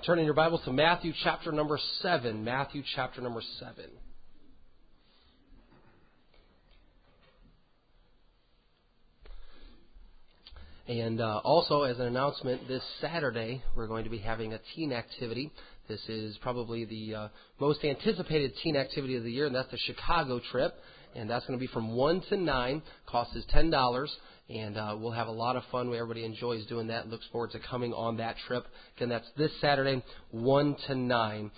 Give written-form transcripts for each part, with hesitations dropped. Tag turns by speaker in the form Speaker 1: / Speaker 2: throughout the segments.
Speaker 1: Turn in your Bibles to Matthew chapter number 7. Matthew chapter number 7. And also, as an announcement, this Saturday we're going to be having a teen activity. This is probably the most anticipated teen activity of the year, and that's the Chicago trip. And that's going to be from 1 to 9. Cost is $10. And we'll have a lot of fun. Everybody enjoys doing that and looks forward to coming on that trip. Again, that's this Saturday, 1 to 9.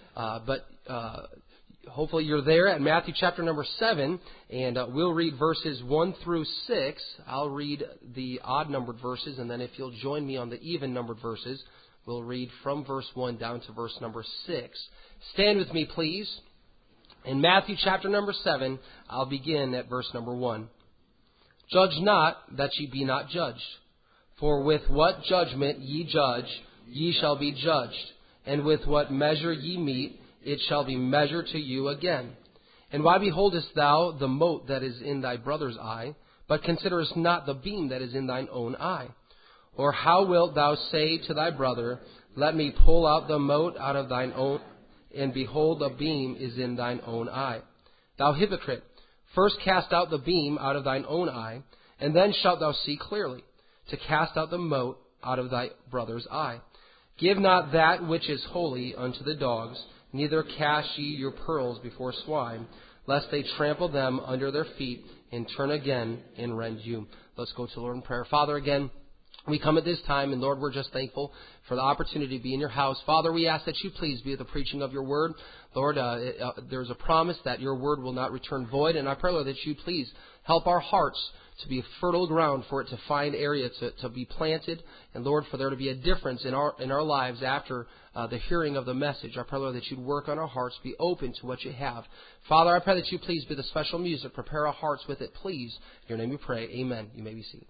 Speaker 1: Hopefully you're there at Matthew chapter number 7, and we'll read verses 1 through 6. I'll read the odd-numbered verses, and then if you'll join me on the even-numbered verses, we'll read from verse 1 down to verse number 6. Stand with me, please. In Matthew chapter number 7, I'll begin at verse number 1. Judge not, that ye be not judged. For with what judgment ye judge, ye shall be judged. And with what measure ye mete, it shall be measured to you again. And why beholdest thou the mote that is in thy brother's eye, but considerest not the beam that is in thine own eye? Or how wilt thou say to thy brother, Let me pull out the mote out of thine own, and behold, the beam is in thine own eye? Thou hypocrite, first cast out the beam out of thine own eye, and then shalt thou see clearly, to cast out the mote out of thy brother's eye. Give not that which is holy unto the dogs, neither cast ye your pearls before swine, lest they trample them under their feet, and turn again and rend you. Let's go to the Lord in prayer. Father, again, we come at this time, and Lord, we're just thankful for the opportunity to be in your house. Father, we ask that you please be at the preaching of your word. Lord, there's a promise that your word will not return void, and I pray, Lord, that you please help our hearts to be fertile ground for it to find area to be planted, and Lord, for there to be a difference in our lives after the hearing of the message. I pray, Lord, that you'd work on our hearts, be open to what you have. Father, I pray that you please be the special music, prepare our hearts with it, please. In your name we pray, amen. You may be seated.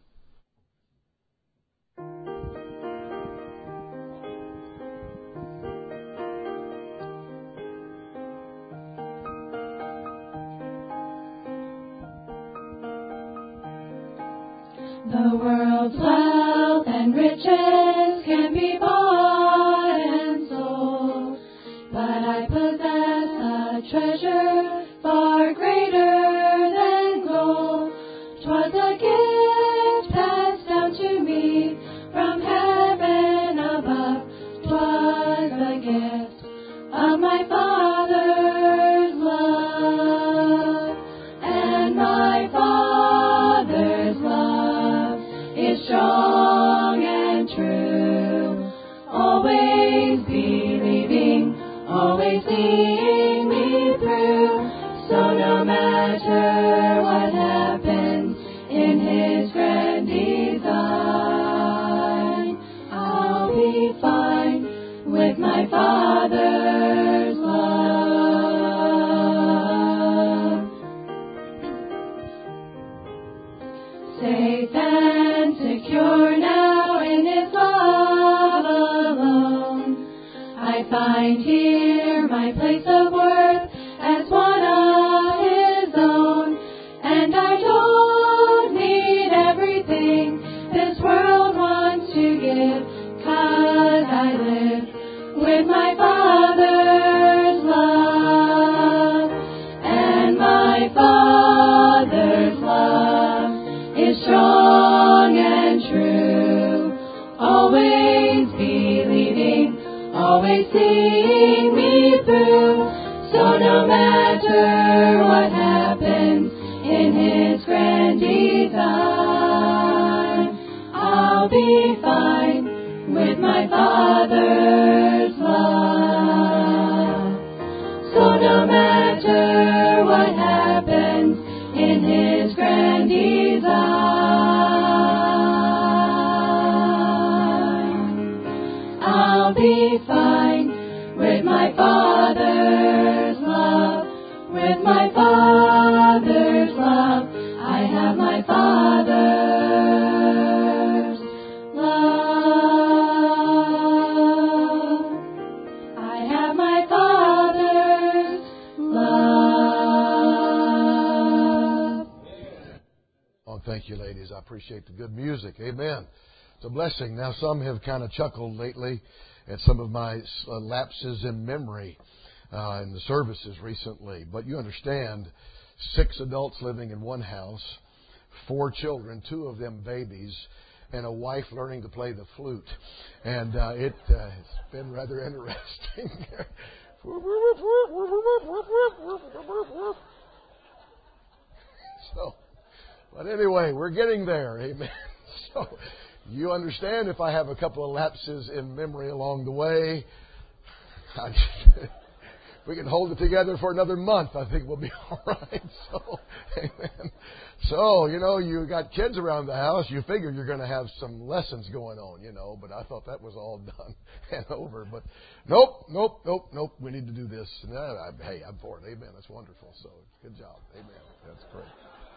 Speaker 2: The world's wealth and riches can be bought and sold, but I possess a treasure far greater than gold. 'Twas a gift passed down to me from heaven above. 'Twas the gift of my Father's love, and my Father's love is strong and true, always believing, always seeing me through. So no matter what happens in his grand design, I'll be fine with my Father's love. Safe and secure now in his love alone, I find here my place of worth as one of his own. And I don't need everything this world wants to give, 'cause I live with my Father's love, and my Father's love is strong and true, always believing, always seeing me through. So no matter what happens in his grand design, I'll be fine with my Father's love. So no matter what happens in his grand design, I'll be fine with my Father's love, with my Father's love. I have my Father's love. I have my Father's love.
Speaker 3: Oh, thank you, ladies. I appreciate the good music. Amen. It's a blessing. Now, some have kind of chuckled lately at some of my lapses in memory in the services recently. But you understand, 6 adults living in one house, 4 children, 2 of them babies, and a wife learning to play the flute. And it's been rather interesting. But anyway, we're getting there. Amen. So you understand, if I have a couple of lapses in memory along the way, if we can hold it together for another month, I think we'll be all right. So, amen. So, you got kids around the house, you figure you're going to have some lessons going on, but I thought that was all done and over. But nope. We need to do this. And, hey, I'm for it. Amen. That's wonderful. So, good job. Amen. That's great.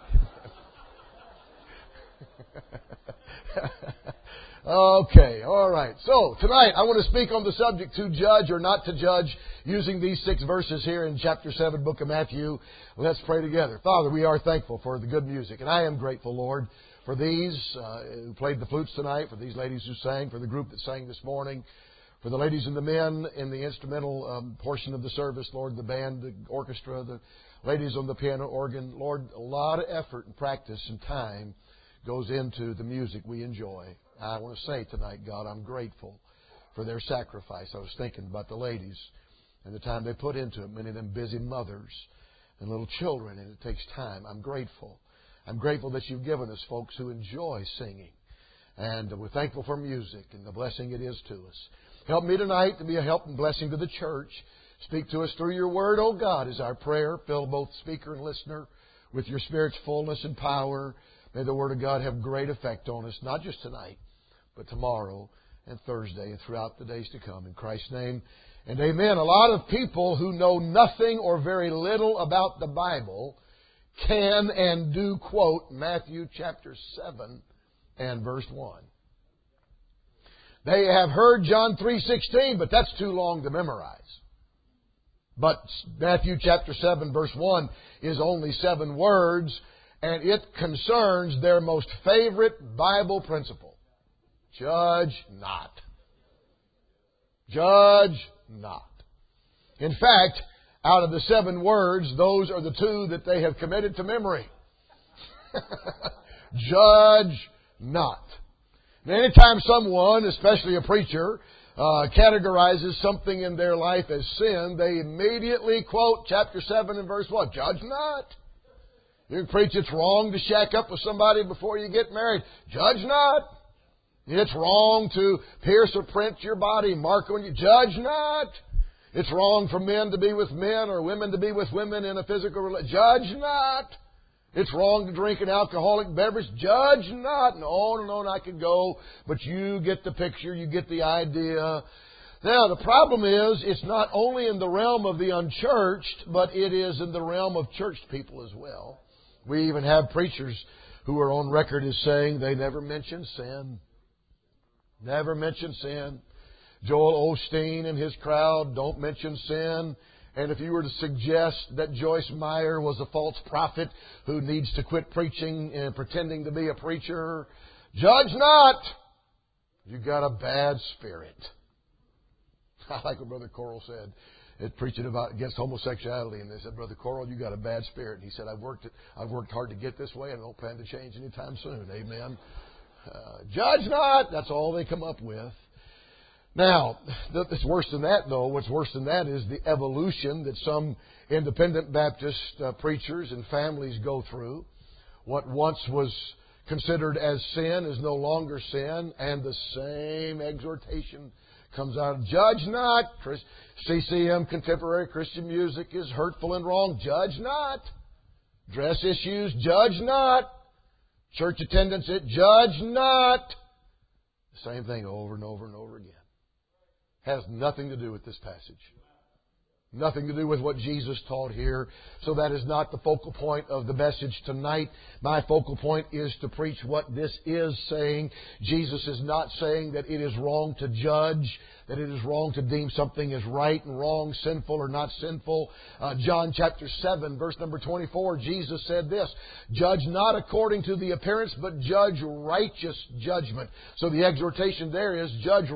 Speaker 3: Okay, all right. So, tonight I want to speak on the subject, to judge or not to judge, using these 6 verses here in chapter 7, book of Matthew. Let's pray together. Father, we are thankful for the good music, and I am grateful, Lord, for these who played the flutes tonight, for these ladies who sang, for the group that sang this morning, for the ladies and the men in the instrumental portion of the service, Lord, the band, the orchestra, the ladies on the piano organ. Lord, a lot of effort and practice and time goes into the music we enjoy. I want to say tonight, God, I'm grateful for their sacrifice. I was thinking about the ladies and the time they put into it, many of them busy mothers and little children, and it takes time. I'm grateful. I'm grateful that you've given us folks who enjoy singing. And we're thankful for music and the blessing it is to us. Help me tonight to be a help and blessing to the church. Speak to us through your word, oh God, is our prayer. Fill both speaker and listener with your Spirit's fullness and power. May the Word of God have great effect on us, not just tonight, but tomorrow and Thursday and throughout the days to come. In Christ's name, and amen. A lot of people who know nothing or very little about the Bible can and do quote Matthew chapter 7 and verse 1. They have heard John 3:16, but that's too long to memorize. But Matthew chapter 7 verse 1 is only 7 words, and it concerns their most favorite Bible principle. Judge not. Judge not. In fact, out of the 7 words, those are the 2 that they have committed to memory. Judge not. And anytime someone, especially a preacher, categorizes something in their life as sin, they immediately quote chapter 7 and verse 1. Judge not. You can preach it's wrong to shack up with somebody before you get married. Judge not. It's wrong to pierce or print your body, mark on you. Judge not. It's wrong for men to be with men or women to be with women in a physical relationship. Judge not. It's wrong to drink an alcoholic beverage. Judge not. And on and on I could go, but you get the picture, you get the idea. Now, the problem is, it's not only in the realm of the unchurched, but it is in the realm of churched people as well. We even have preachers who are on record as saying they never mention sin. Never mention sin. Joel Osteen and his crowd don't mention sin. And if you were to suggest that Joyce Meyer was a false prophet who needs to quit preaching and pretending to be a preacher, judge not. You got a bad spirit. I like what Brother Coral said. Preaching against homosexuality, and they said, Brother Coral, you got a bad spirit. And he said, I've worked hard to get this way, and I don't plan to change anytime soon. Amen. Judge not. That's all they come up with. Now, it's worse than that, though. What's worse than that is the evolution that some independent Baptist preachers and families go through. What once was considered as sin is no longer sin, and the same exhortation comes out. Judge not. CCM, contemporary Christian music, is hurtful and wrong. Judge not. Dress issues, judge not. Church attendance, judge not. The same thing over and over and over again. Has nothing to do with this passage. Nothing to do with what Jesus taught here. So that is not the focal point of the message tonight. My focal point is to preach what this is saying. Jesus is not saying that it is wrong to judge. that it is wrong to deem something as right and wrong, sinful or not sinful. John chapter 7, verse number 24, Jesus said this, "Judge not according to the appearance, but judge righteous judgment." So the exhortation there is judge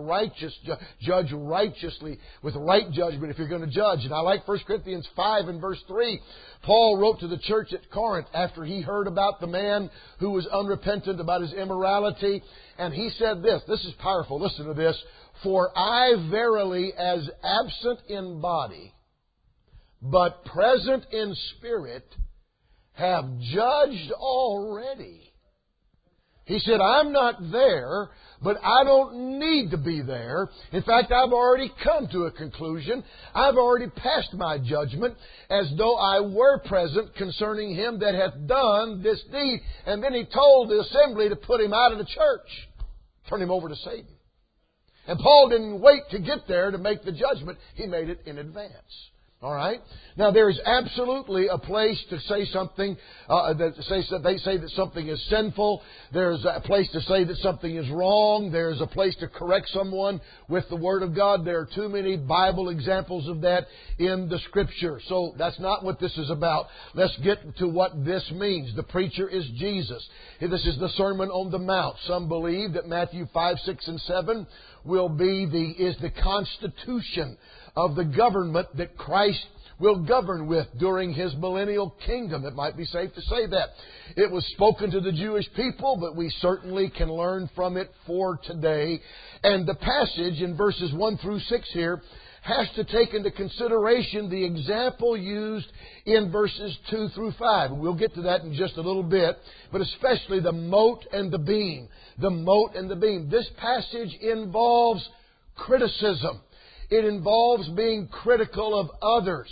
Speaker 3: righteously with right judgment if you're going to judge. And I like 1 Corinthians 5 and verse 3. Paul wrote to the church at Corinth after he heard about the man who was unrepentant, about his immorality. And he said this. This is powerful. Listen to this. "For I verily, as absent in body, but present in spirit, have judged already." He said, "I'm not there, but I don't need to be there. In fact, I've already come to a conclusion. I've already passed my judgment as though I were present concerning him that hath done this deed." And then he told the assembly to put him out of the church. Turn him over to Satan. And Paul didn't wait to get there to make the judgment. He made it in advance. All right? Now, there is absolutely a place to say something, they say that something is sinful. There's a place to say that something is wrong. There's a place to correct someone with the Word of God. There are too many Bible examples of that in the Scripture. So that's not what this is about. Let's get to what this means. The preacher is Jesus. This is the Sermon on the Mount. Some believe that Matthew 5, 6, and 7 is the constitution of the government that Christ will govern with during His millennial kingdom. It might be safe to say that. It was spoken to the Jewish people, but we certainly can learn from it for today. And the passage in verses 1 through 6 here has to take into consideration the example used in verses 2 through 5. We'll get to that in just a little bit, but especially the mote and the beam. The mote and the beam. This passage involves criticism. It involves being critical of others.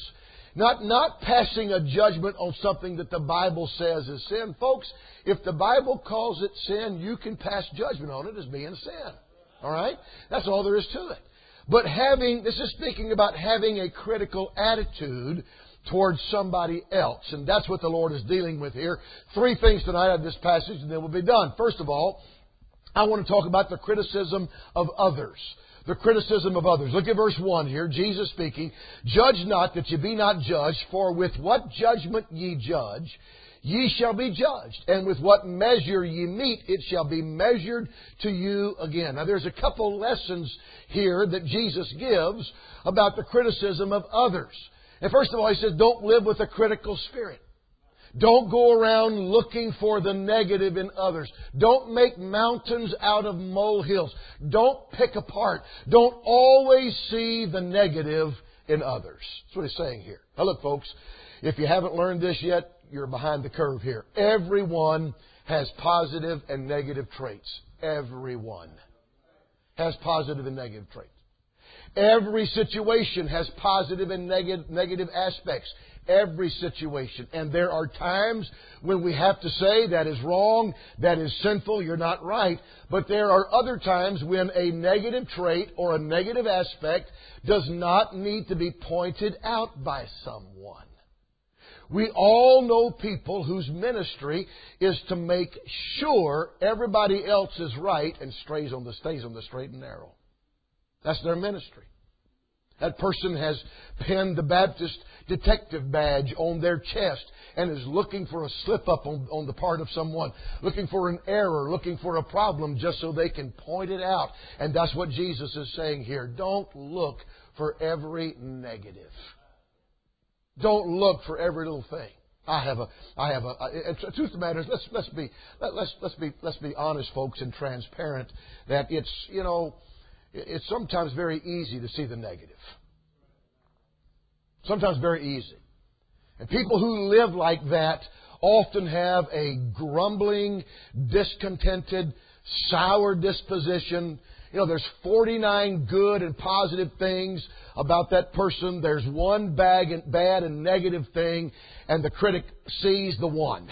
Speaker 3: Not passing a judgment on something that the Bible says is sin. Folks, if the Bible calls it sin, you can pass judgment on it as being sin. All right? That's all there is to it. But this is speaking about having a critical attitude towards somebody else. And that's what the Lord is dealing with here. 3 things tonight out of this passage, and then we'll be done. First of all, I want to talk about the criticism of others. The criticism of others. Look at verse 1 here. Jesus speaking, "Judge not that ye be not judged, for with what judgment ye judge, ye shall be judged. And with what measure ye mete, it shall be measured to you again." Now there's a couple lessons here that Jesus gives about the criticism of others. And first of all, He says, don't live with a critical spirit. Don't go around looking for the negative in others. Don't make mountains out of molehills. Don't pick apart. Don't always see the negative in others. That's what He's saying here. Now look, folks, if you haven't learned this yet, you're behind the curve here. Everyone has positive and negative traits. Everyone has positive and negative traits. Every situation has positive and negative aspects. Every situation. And there are times when we have to say that is wrong, that is sinful, you're not right. But there are other times when a negative trait or a negative aspect does not need to be pointed out by someone. We all know people whose ministry is to make sure everybody else is right and stays on the straight and narrow. That's their ministry. That person has pinned the Baptist detective badge on their chest and is looking for a slip-up on the part of someone, looking for an error, looking for a problem just so they can point it out. And that's what Jesus is saying here. Don't look for every negative. Don't look for every little thing. The truth of the matter is, let's be honest, folks, and transparent. That it's sometimes very easy to see the negative. Sometimes very easy. And people who live like that often have a grumbling, discontented, sour disposition. There's 49 good and positive things about that person. There's one bad and negative thing, and the critic sees the one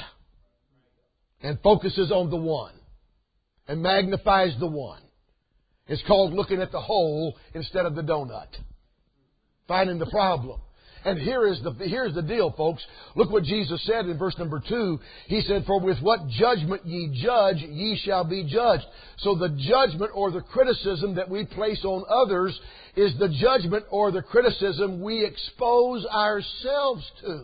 Speaker 3: and focuses on the one and magnifies the one. It's called looking at the hole instead of the donut. Finding the problem. And here's the deal, folks. Look what Jesus said in verse number 2. He said, "For with what judgment ye judge, ye shall be judged." So the judgment or the criticism that we place on others is the judgment or the criticism we expose ourselves to.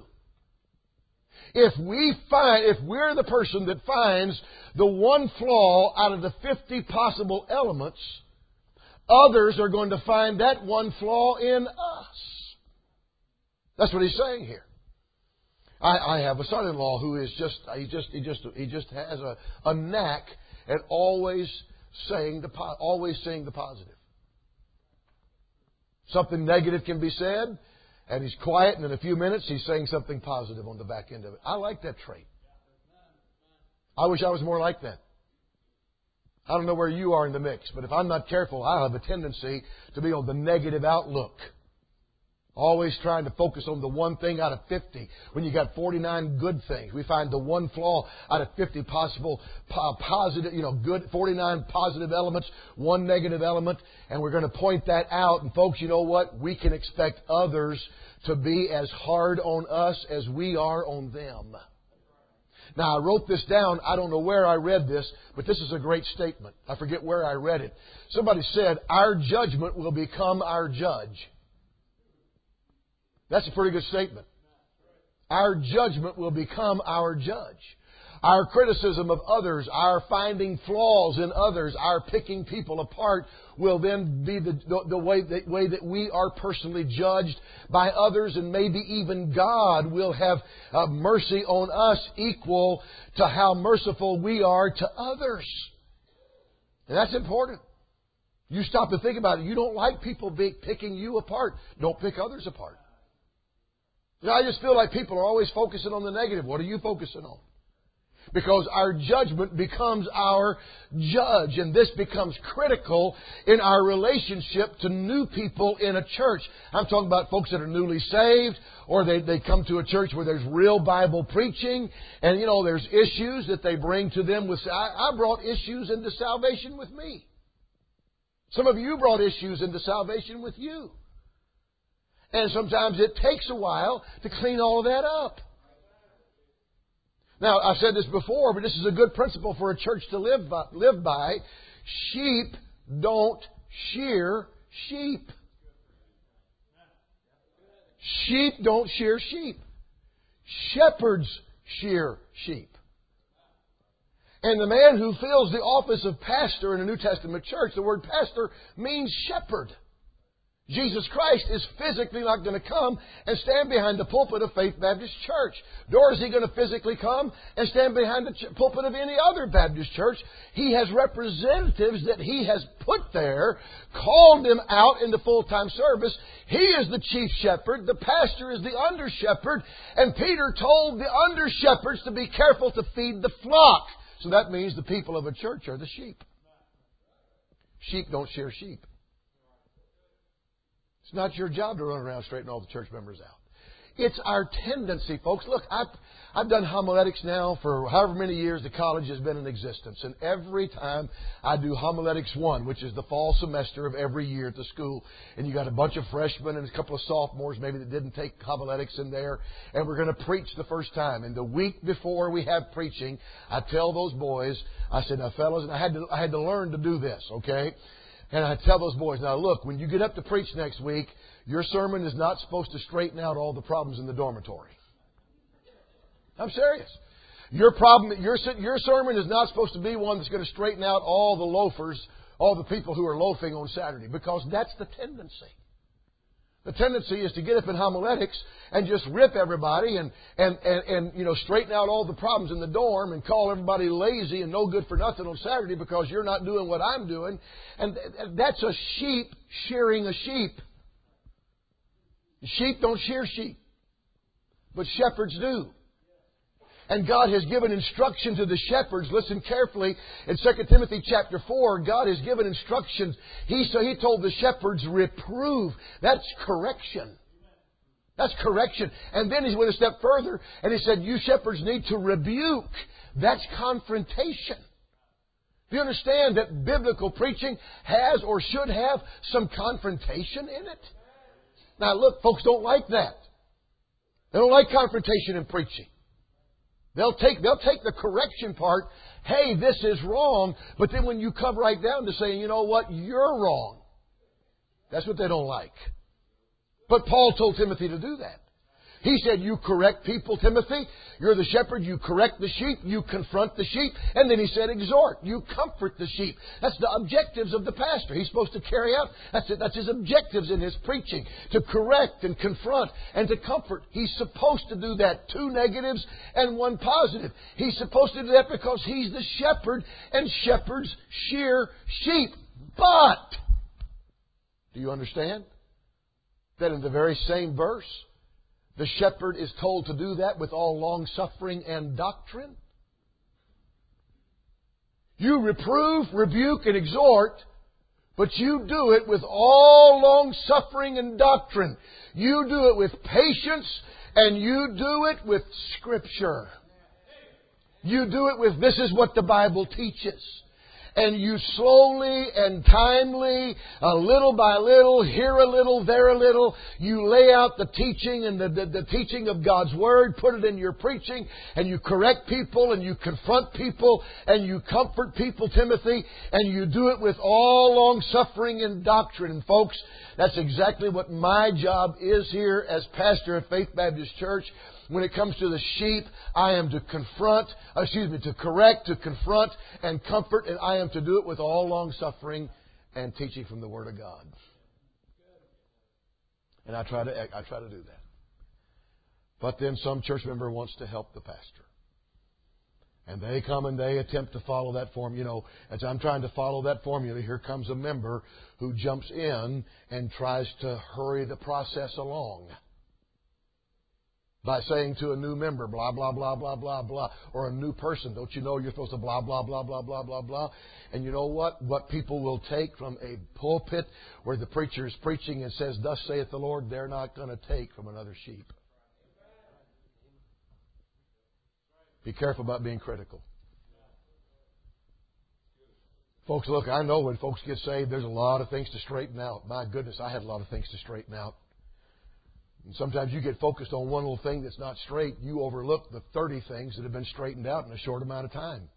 Speaker 3: If we're the person that finds the one flaw out of the 50 possible elements, others are going to find that one flaw in us. That's what he's saying here. I have a son-in-law who is just has a knack at always saying the positive. Something negative can be said, and he's quiet, and in a few minutes he's saying something positive on the back end of it. I like that trait. I wish I was more like that. I don't know where you are in the mix, but if I'm not careful, I'll have a tendency to be on the negative outlook. Always trying to focus on the one thing out of 50. When you got 49 good things, we find the one flaw out of 50 possible positive, good 49 positive elements, one negative element, and we're going to point that out. And folks, you know what? We can expect others to be as hard on us as we are on them. Now, I wrote this down. I don't know where I read this, but this is a great statement. I forget where I read it. Somebody said, "Our judgment will become our judge." That's a pretty good statement. Our judgment will become our judge. Our criticism of others, our finding flaws in others, our picking people apart will then be the way that we are personally judged by others, and maybe even God will have mercy on us equal to how merciful we are to others. And that's important. You stop to think about it. You don't like people picking you apart. Don't pick others apart. I just feel like people are always focusing on the negative. What are you focusing on? Because our judgment becomes our judge. And this becomes critical in our relationship to new people in a church. I'm talking about folks that are newly saved, or they come to a church where there's real Bible preaching. And, there's issues that they bring to them. I brought issues into salvation with me. Some of you brought issues into salvation with you. And sometimes it takes a while to clean all of that up. Now, I've said this before, but this is a good principle for a church to live by. Sheep don't shear sheep. Sheep don't shear sheep. Shepherds shear sheep. And the man who fills the office of pastor in a New Testament church, the word pastor means shepherd. Jesus Christ is physically not going to come and stand behind the pulpit of Faith Baptist Church. Nor is He going to physically come and stand behind the pulpit of any other Baptist church. He has representatives that He has put there, called them out into full-time service. He is the chief shepherd. The pastor is the under-shepherd. And Peter told the under-shepherds to be careful to feed the flock. So that means the people of a church are the sheep. Sheep don't shear sheep. It's not your job to run around and straighten all the church members out. It's our tendency, folks. Look, I've done homiletics now for however many years the college has been in existence. And every time I do homiletics 1, which is the fall semester of every year at the school, and you got a bunch of freshmen and a couple of sophomores maybe that didn't take homiletics in there, and we're going to preach the first time. And the week before we have preaching, I tell those boys, I said, "Now, fellas," and I had to learn to do this, okay? And I tell those boys, "Now look, when you get up to preach next week, your sermon is not supposed to straighten out all the problems in the dormitory." I'm serious. Your sermon is not supposed to be one that's going to straighten out all the loafers, all the people who are loafing on Saturday, because that's the tendency. The tendency is to get up in homiletics and just rip everybody and straighten out all the problems in the dorm and call everybody lazy and no good for nothing on Saturday because you're not doing what I'm doing. And that's a sheep shearing a sheep. Sheep don't shear sheep, but shepherds do. And God has given instruction to the shepherds. Listen carefully. In 2 Timothy chapter 4, God has given instructions. He told the shepherds, reprove. That's correction. That's correction. And then He went a step further and He said, you shepherds need to rebuke. That's confrontation. Do you understand that biblical preaching has or should have some confrontation in it? Now look, folks don't like that. They don't like confrontation in preaching. They'll take the correction part. Hey, this is wrong. But then when you come right down to saying, you know what, you're wrong. That's what they don't like. But Paul told Timothy to do that. He said, you correct people, Timothy. You're the shepherd. You correct the sheep. You confront the sheep. And then he said, exhort. You comfort the sheep. That's the objectives of the pastor. He's supposed to carry out. That's his objectives in his preaching. To correct and confront and to comfort. He's supposed to do that. 2 negatives and 1 positive. He's supposed to do that because he's the shepherd and shepherds shear sheep. But, do you understand that in the very same verse, the shepherd is told to do that with all long-suffering and doctrine? You reprove, rebuke, and exhort, but you do it with all long-suffering and doctrine. You do it with patience, and you do it with Scripture. You do it with, this is what the Bible teaches. And you slowly and timely, little by little, here a little, there a little, you lay out the teaching and the teaching of God's Word, put it in your preaching, and you correct people, and you confront people, and you comfort people, Timothy, and you do it with all long-suffering and doctrine. And folks, that's exactly what my job is here as pastor at Faith Baptist Church. When it comes to the sheep, I am to to correct, to confront, and comfort, and I am to do it with all long-suffering and teaching from the Word of God. And I try to do that. But then some church member wants to help the pastor. And they come and they attempt to follow that formula. As I'm trying to follow that formula, here comes a member who jumps in and tries to hurry the process along. By saying to a new member, blah, blah, blah, blah, blah, blah. Or a new person, don't you know you're supposed to blah, blah, blah, blah, blah, blah, blah. And you know what? What people will take from a pulpit where the preacher is preaching and says, thus saith the Lord, they're not going to take from another sheep. Be careful about being critical. Folks, look, I know when folks get saved, there's a lot of things to straighten out. My goodness, I had a lot of things to straighten out. And sometimes you get focused on one little thing that's not straight. You overlook the 30 things that have been straightened out in a short amount of time.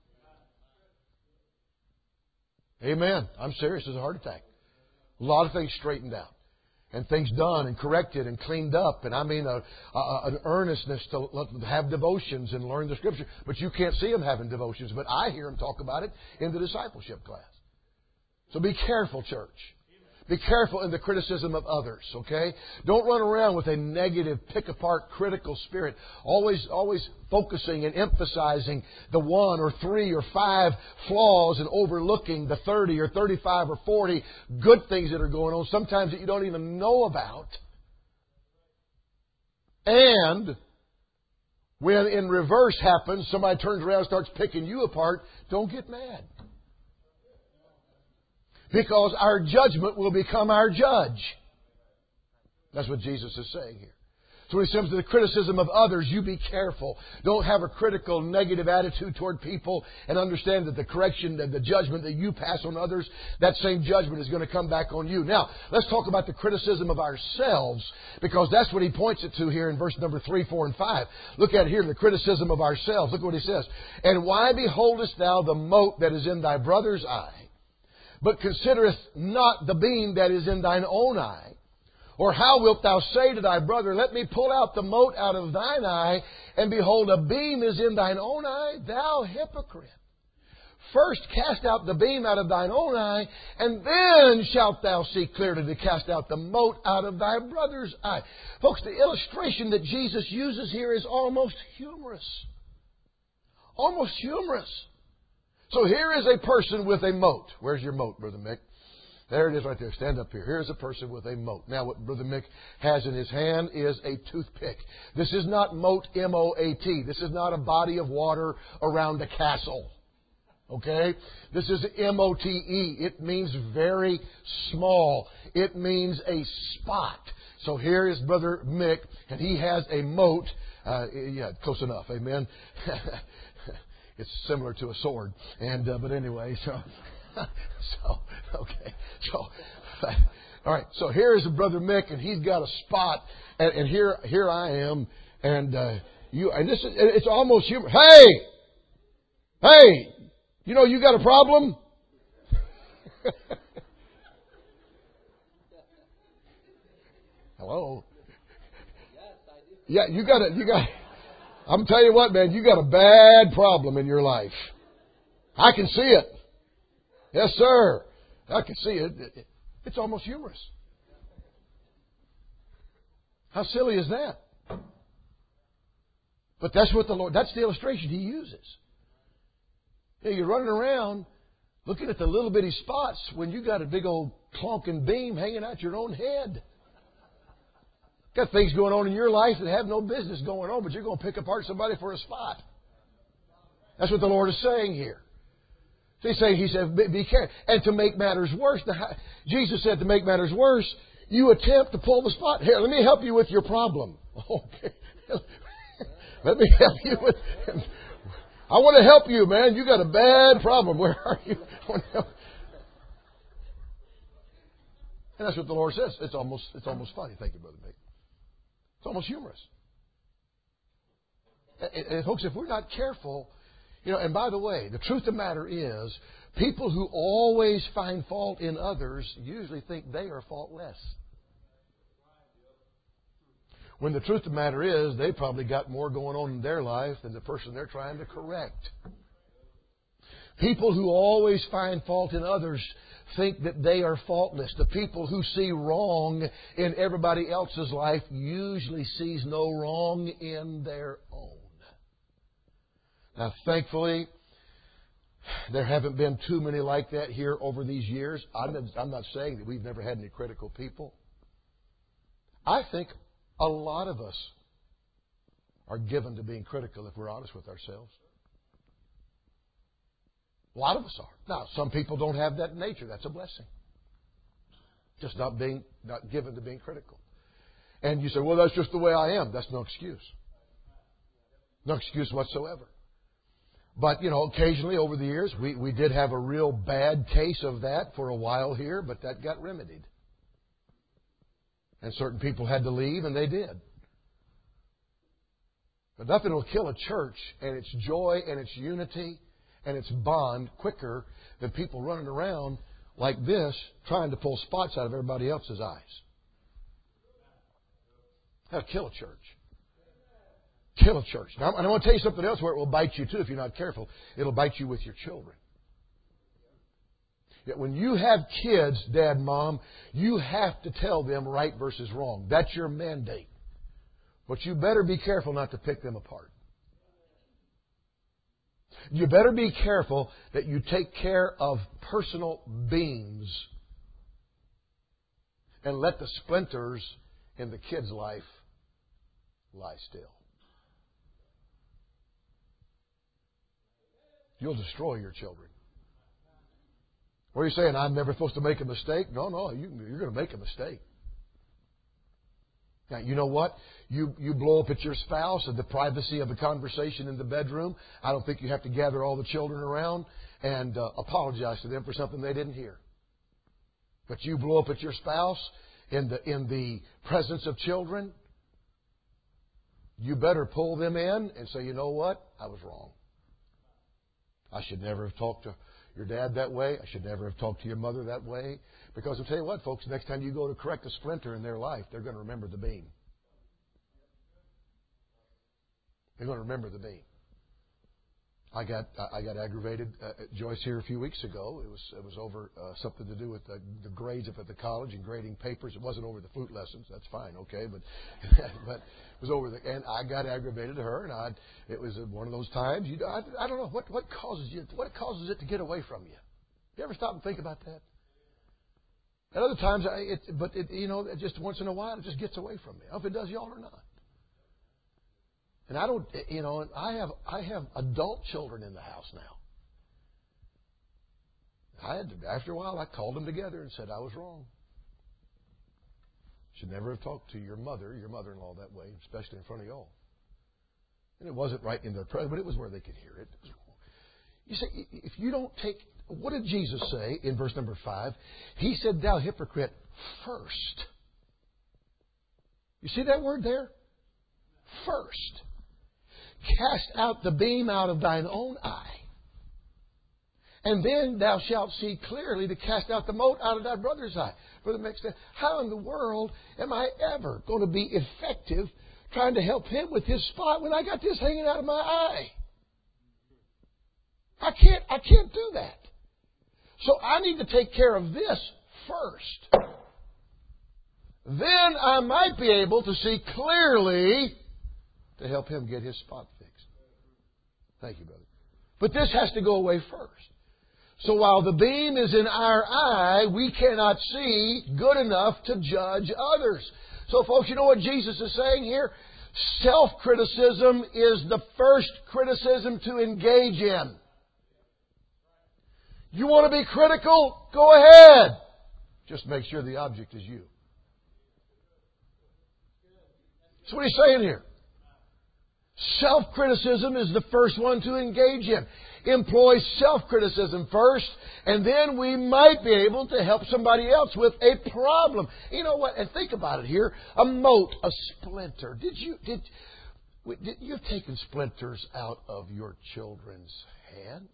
Speaker 3: Amen. I'm serious. It's a heart attack. A lot of things straightened out. And things done and corrected and cleaned up. And I mean an earnestness to have devotions and learn the Scripture. But you can't see them having devotions. But I hear them talk about it in the discipleship class. So be careful, church. Be careful in the criticism of others, okay? Don't run around with a negative, pick-apart, critical spirit. Always focusing and emphasizing the 1 or 3 or 5 flaws and overlooking the 30 or 35 or 40 good things that are going on, sometimes that you don't even know about. And when in reverse happens, somebody turns around and starts picking you apart, don't get mad. Because our judgment will become our judge. That's what Jesus is saying here. So when it comes to the criticism of others, you be careful. Don't have a critical, negative attitude toward people, and understand that the correction and the judgment that you pass on others, that same judgment is going to come back on you. Now, let's talk about the criticism of ourselves, because that's what he points it to here in verse number 3, 4, and 5. Look at it here, the criticism of ourselves. Look what he says. And why beholdest thou the mote that is in thy brother's eye, but considerest not the beam that is in thine own eye? Or how wilt thou say to thy brother, let me pull out the mote out of thine eye, and behold, a beam is in thine own eye? Thou hypocrite! First cast out the beam out of thine own eye, and then shalt thou see clearly to cast out the mote out of thy brother's eye. Folks, the illustration that Jesus uses here is almost humorous. Almost humorous. So here is a person with a mote. Where's your mote, Brother Mick? There it is right there. Stand up here. Here's a person with a mote. Now what Brother Mick has in his hand is a toothpick. This is not moat, M-O-A-T. This is not a body of water around a castle. Okay? This is M-O-T-E. It means very small. It means a spot. So here is Brother Mick, and he has a mote. Yeah, close enough. Amen. It's similar to a sword. And but anyway, okay. All right. So here is Brother Mick, and he's got a spot, and here I am, And it's almost humor. Hey, you know you got a problem? Hello? Yeah, you got. I'm telling you what, man, you got a bad problem in your life. I can see it. Yes, sir. I can see it. It's almost humorous. How silly is that? But that's what that's the illustration He uses. Yeah, you're running around looking at the little bitty spots when you got a big old clunking beam hanging out your own head. Got things going on in your life that have no business going on, but you're going to pick apart somebody for a spot. That's what the Lord is saying here. So He said, be careful. And to make matters worse, Jesus said to make matters worse, you attempt to pull the spot. Here, let me help you with your problem. Okay. Let me help you with... I want to help you, man. You got a bad problem. Where are you? And that's what the Lord says. It's almost funny. Thank you, Brother Mick. It's almost humorous. And folks, if we're not careful, and by the way, the truth of the matter is, people who always find fault in others usually think they are faultless. When the truth of the matter is, they probably got more going on in their life than the person they're trying to correct. People who always find fault in others think that they are faultless. The people who see wrong in everybody else's life usually sees no wrong in their own. Now, thankfully, there haven't been too many like that here over these years. I'm not saying that we've never had any critical people. I think a lot of us are given to being critical if we're honest with ourselves. A lot of us are. Now, some people don't have that nature. That's a blessing. Just not given to being critical. And you say, well, that's just the way I am. That's no excuse. No excuse whatsoever. But, occasionally over the years, we did have a real bad case of that for a while here, but that got remedied. And certain people had to leave, and they did. But nothing will kill a church and its joy and its unity and its bond quicker than people running around like this trying to pull spots out of everybody else's eyes. That'll kill a church. Kill a church. Now, I want to tell you something else where it will bite you too if you're not careful. It'll bite you with your children. Yet when you have kids, Dad, Mom, you have to tell them right versus wrong. That's your mandate. But you better be careful not to pick them apart. You better be careful that you take care of personal beams and let the splinters in the kid's life lie still. You'll destroy your children. What are you saying? I'm never supposed to make a mistake? No, you're going to make a mistake. Now, you know what? You blow up at your spouse in the privacy of a conversation in the bedroom. I don't think you have to gather all the children around and apologize to them for something they didn't hear. But you blow up at your spouse in the presence of children, you better pull them in and say, you know what? I was wrong. I should never have talked to your dad that way. I should never have talked to your mother that way. Because I'll tell you what, folks, next time you go to correct a splinter in their life, they're going to remember the beam. They're going to remember the beam. I got aggravated, Joyce, here a few weeks ago. It was over something to do with the grades up at the college and grading papers. It wasn't over the flute lessons. That's fine, okay, but it was over and I got aggravated to her, and it was one of those times. I don't know what causes it to get away from you. You ever stop and think about that? At other times, just once in a while, it just gets away from me. I don't know if it does y'all or not. And I don't, I have adult children in the house now. After a while, I called them together and said I was wrong. Should never have talked to your mother-in-law that way, especially in front of y'all. And it wasn't right in their presence, but it was where they could hear it. You see, if you don't take, what did Jesus say in verse number 5? He said, "Thou hypocrite, first." You see that word there? first. Cast out the beam out of thine own eye, and then thou shalt see clearly to cast out the mote out of thy brother's eye. Brother Mick said, how in the world am I ever going to be effective trying to help him with his spot when I got this hanging out of my eye? I can't do that. So I need to take care of this first. Then I might be able to see clearly to help him get his spot fixed. Thank you, brother. But this has to go away first. So while the beam is in our eye, we cannot see good enough to judge others. So folks, you know what Jesus is saying here? Self-criticism is the first criticism to engage in. You want to be critical? Go ahead. Just make sure the object is you. That's what he's saying here. Self-criticism is the first one to engage in. Employ self-criticism first, and then we might be able to help somebody else with a problem. You know what? And think about it here. A mote, a splinter. You've taken splinters out of your children's hands?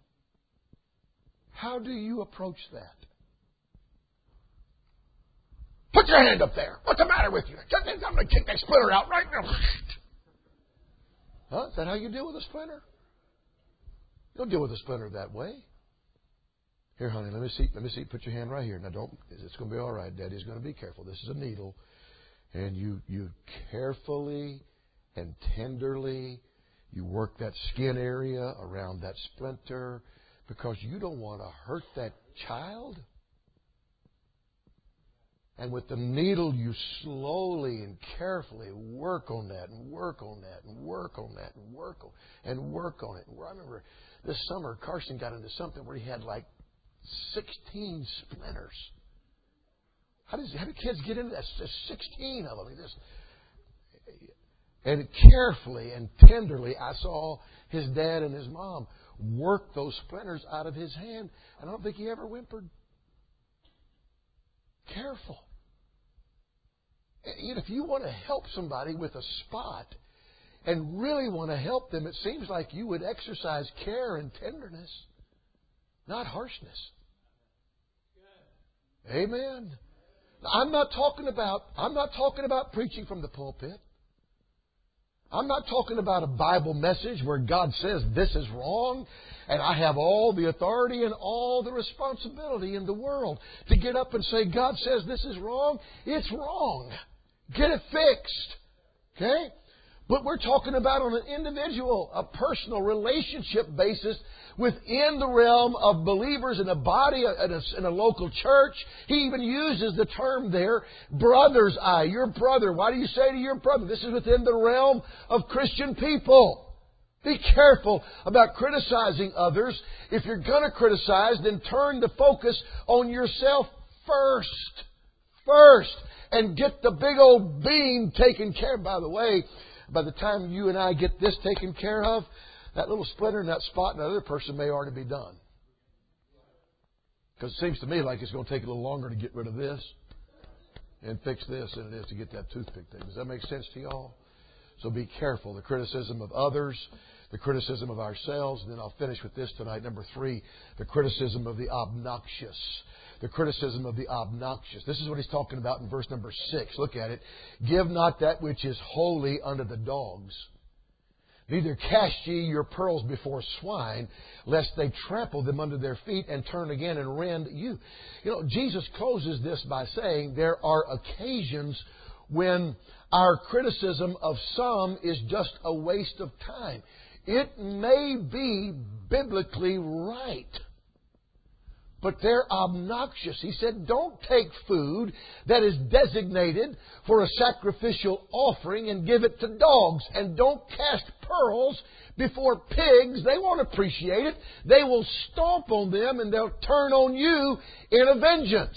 Speaker 3: How do you approach that? Put your hand up there. What's the matter with you? I'm going to kick that splinter out right now. Huh? Is that how you deal with a splinter? You don't deal with a splinter that way. Here, honey, let me see. Put your hand right here. Now, it's going to be all right. Daddy's going to be careful. This is a needle. And you carefully and tenderly, you work that skin area around that splinter because you don't want to hurt that child. And with the needle, you slowly and carefully work on that and work on that and work on that and work on it. I remember this summer, Carson got into something where he had like 16 splinters. How do kids get into that? There's 16 of them. And carefully and tenderly, I saw his dad and his mom work those splinters out of his hand. And I don't think he ever whimpered. Careful. If you want to help somebody with a spot and really want to help them, it seems like you would exercise care and tenderness, not harshness. Amen. I'm not talking about preaching from the pulpit. I'm not talking about a Bible message where God says this is wrong and I have all the authority and all the responsibility in the world to get up and say, God says this is wrong. It's wrong. Get it fixed. Okay? But we're talking about on an individual, a personal relationship basis within the realm of believers in a body, in a local church. He even uses the term there, brother's eye, your brother. Why do you say to your brother? This is within the realm of Christian people. Be careful about criticizing others. If you're going to criticize, then turn the focus on yourself first. And get the big old beam taken care of. By the way, by the time you and I get this taken care of, that little splinter and that spot in that other person may already be done. Because it seems to me like it's going to take a little longer to get rid of this and fix this than it is to get that toothpick thing. Does that make sense to y'all? So be careful. The criticism of others, the criticism of ourselves, and then I'll finish with this tonight. Number 3, the criticism of the obnoxious. The criticism of the obnoxious. This is what he's talking about in verse number 6. Look at it. Give not that which is holy unto the dogs. Neither cast ye your pearls before swine, lest they trample them under their feet and turn again and rend you. You know, Jesus closes this by saying there are occasions when our criticism of some is just a waste of time. It may be biblically right, but they're obnoxious. He said, don't take food that is designated for a sacrificial offering and give it to dogs. And don't cast pearls before pigs. They won't appreciate it. They will stomp on them and they'll turn on you in a vengeance.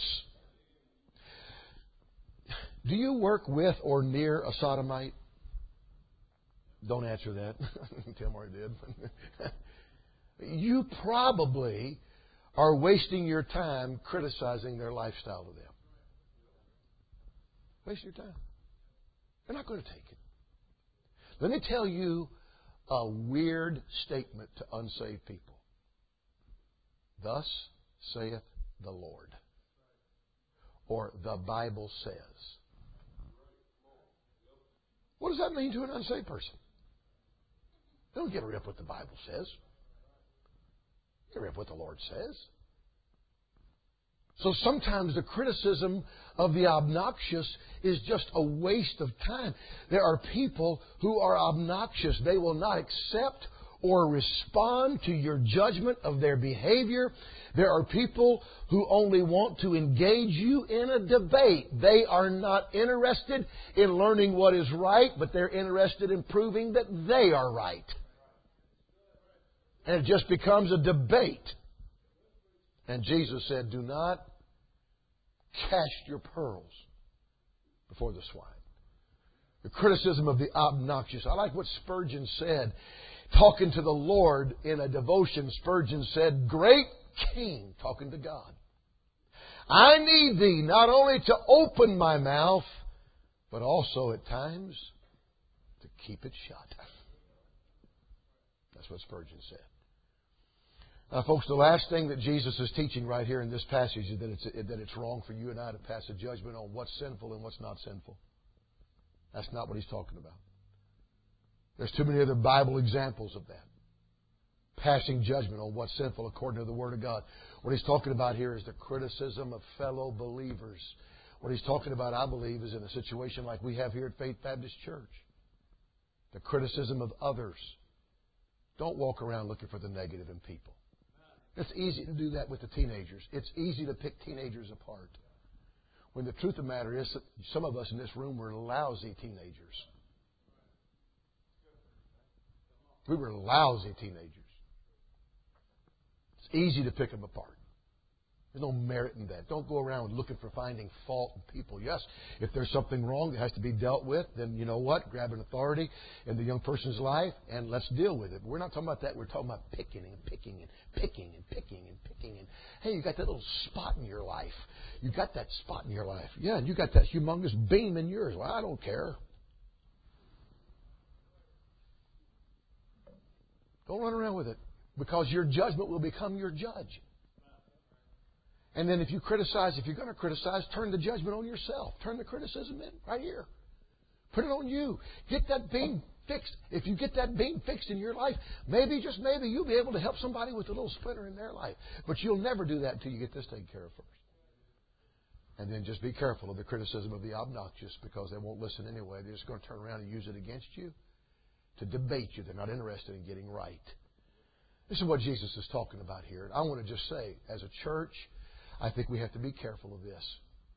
Speaker 3: Do you work with or near a sodomite? Don't answer that. Tim already did. You probably are wasting your time criticizing their lifestyle to them. Waste your time. They're not going to take it. Let me tell you a weird statement to unsaved people. Thus saith the Lord. Or the Bible says. What does that mean to an unsaved person? They don't give a rip what the Bible says. Give a rip what the Lord says. So sometimes the criticism of the obnoxious is just a waste of time. There are people who are obnoxious. They will not accept or respond to your judgment of their behavior. There are people who only want to engage you in a debate. They are not interested in learning what is right, but they're interested in proving that they are right. And it just becomes a debate. And Jesus said, do not cast your pearls before the swine. The criticism of the obnoxious. I like what Spurgeon said. Talking to the Lord in a devotion, Spurgeon said, Great King, talking to God, I need Thee not only to open my mouth, but also at times to keep it shut. That's what Spurgeon said. Now, folks, the last thing that Jesus is teaching right here in this passage is that it's wrong for you and I to pass a judgment on what's sinful and what's not sinful. That's not what He's talking about. There's too many other Bible examples of that. Passing judgment on what's sinful according to the Word of God. What He's talking about here is the criticism of fellow believers. What He's talking about, I believe, is in a situation like we have here at Faith Baptist Church. The criticism of others. Don't walk around looking for the negative in people. It's easy to do that with the teenagers. It's easy to pick teenagers apart. When the truth of the matter is that some of us in this room were lousy teenagers. We were lousy teenagers. It's easy to pick them apart. There's no merit in that. Don't go around looking for finding fault in people. Yes, if there's something wrong that has to be dealt with, then you know what? Grab an authority in the young person's life and let's deal with it. But we're not talking about that. We're talking about picking and picking and picking and picking and picking. And hey, you got that little spot in your life. You got that spot in your life. Yeah, and you got that humongous beam in yours. Well, I don't care. Don't run around with it, because your judgment will become your judge. And then if you're going to criticize, turn the judgment on yourself. Turn the criticism in right here. Put it on you. Get that beam fixed. If you get that beam fixed in your life, maybe, just maybe, you'll be able to help somebody with a little splinter in their life. But you'll never do that until you get this taken care of first. And then just be careful of the criticism of the obnoxious, because they won't listen anyway. They're just going to turn around and use it against you to debate you. They're not interested in getting right. This is what Jesus is talking about here. And I want to just say, as a church, I think we have to be careful of this.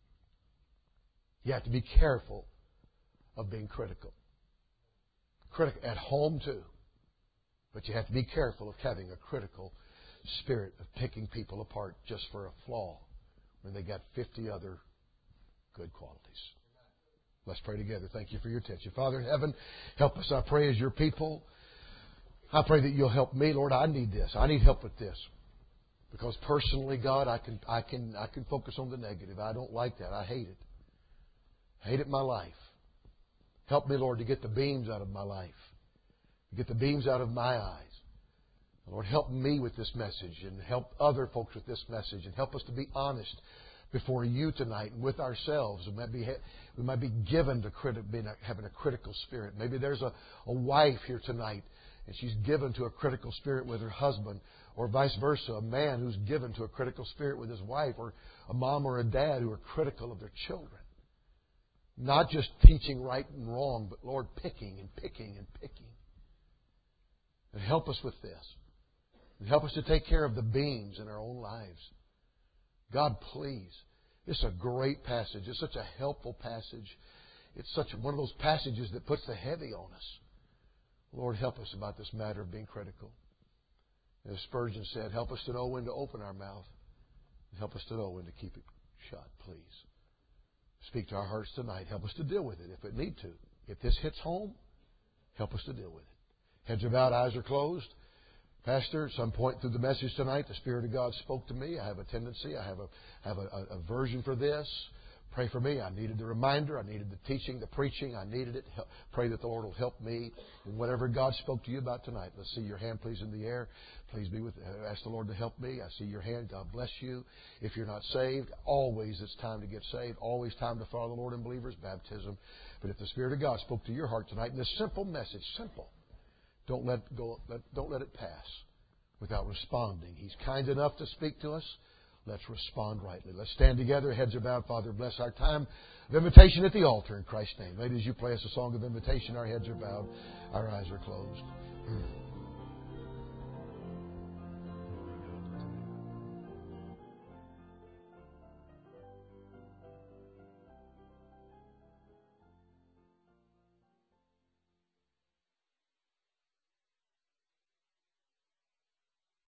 Speaker 3: You have to be careful of being critical. Critical at home too. But you have to be careful of having a critical spirit of picking people apart just for a flaw when they got 50 other good qualities. Let's pray together. Thank you for your attention. Father in heaven, help us, I pray, as your people. I pray that you'll help me. Lord, I need this. I need help with this. Because personally, God, I can focus on the negative. I don't like that. I hate it. I hate it in my life. Help me, Lord, to get the beams out of my life. To get the beams out of my eyes. Lord, help me with this message and help other folks with this message, and help us to be honest before you tonight and with ourselves. We might be given to having a critical spirit. Maybe there's a wife here tonight and she's given to a critical spirit with her husband, or vice versa, a man who's given to a critical spirit with his wife, or a mom or a dad who are critical of their children. Not just teaching right and wrong, but Lord, picking and picking and picking. And help us with this. And help us to take care of the beams in our own lives. God, please. It's a great passage. It's such a helpful passage. It's such one of those passages that puts the heavy on us. Lord, help us about this matter of being critical. As Spurgeon said, help us to know when to open our mouth. And help us to know when to keep it shut, please. Speak to our hearts tonight. Help us to deal with it if it need to. If this hits home, help us to deal with it. Heads are bowed, eyes are closed. Pastor, at some point through the message tonight, the Spirit of God spoke to me. I have a tendency, I have a version for this. Pray for me. I needed the reminder. I needed the teaching, the preaching. I needed it. Pray that the Lord will help me in whatever God spoke to you about tonight. Let's see your hand, please, in the air. Please be with. Ask the Lord to help me. I see your hand. God bless you. If you're not saved, always it's time to get saved. Always time to follow the Lord in believers' baptism. But if the Spirit of God spoke to your heart tonight in this simple message, simple, don't let it pass without responding. He's kind enough to speak to us. Let's respond rightly. Let's stand together. Heads are bowed. Father, bless our time of invitation at the altar in Christ's name. Ladies, you play us a song of invitation. Our heads are bowed. Our eyes are closed.